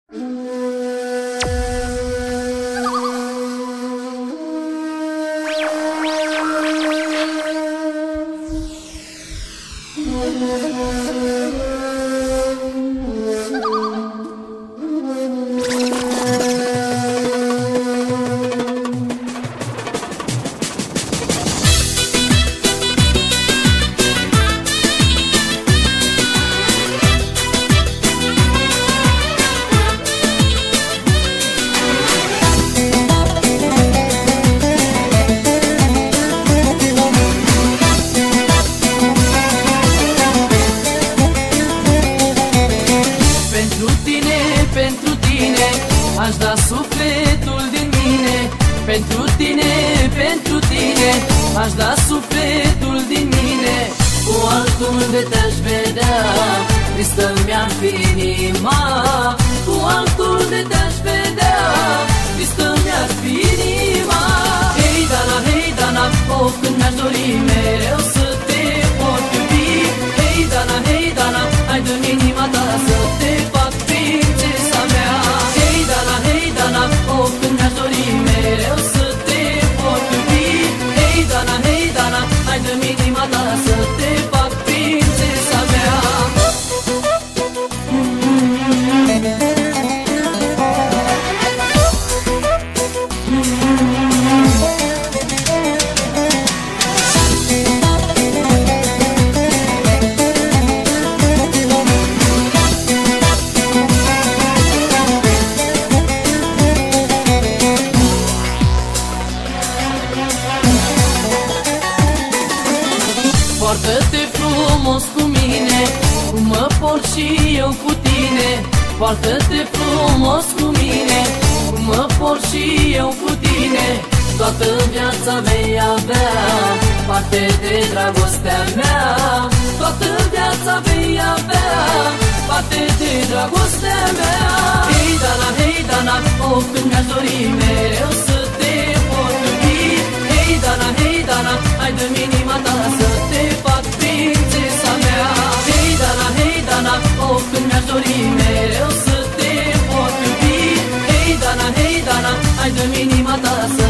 Pentru tine aș da sufletul din mine. Pentru tine aș da sufletul din mine. Cu altul de te-aș vedea, tristă mi-ar fi inima. Cu altul de te-aș vedea, tristă mi-ar fi inima. Hei Dana, oh, când mi-aș dori mereu să te pot iubi. Hei Dana, hai dă-mi inima ta să te fac prințesa mea. Hei Dana, oh, când mi-aș dori mereu să te pot iubi. Hei Dana, hai dă-mi inima ta să te fac prințesa mea. Poartă-te frumos cu mine, cum mă port și eu cu tine. Poartă-te frumos cu mine, cum mă port și eu cu tine. Toată viața vei avea parte de dragostea mea. Toată viața vei avea parte de dragostea mea. Hei Dana, oh, când mi-aș dori mereu să te pot iubi. Hei Dana, hai dă-mi inima ta să te fac prințesa mea. Hei Dana, oh, când mi-aș dori mereu să te pot iubi. Hei Dana, hai dă-mi inima ta să